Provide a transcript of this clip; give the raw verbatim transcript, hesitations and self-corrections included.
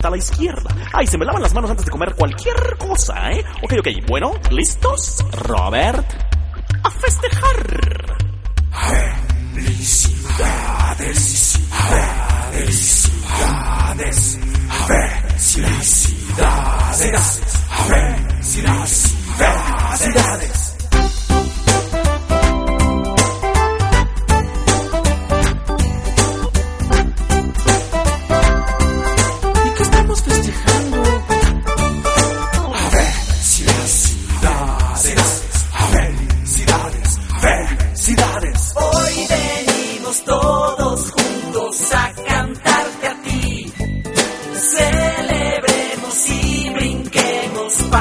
a la izquierda. Ay, se me lavan las manos antes de comer cualquier cosa, ¿eh? Ok, ok, bueno, ¿listos? Robert, a festejar. Felicidades.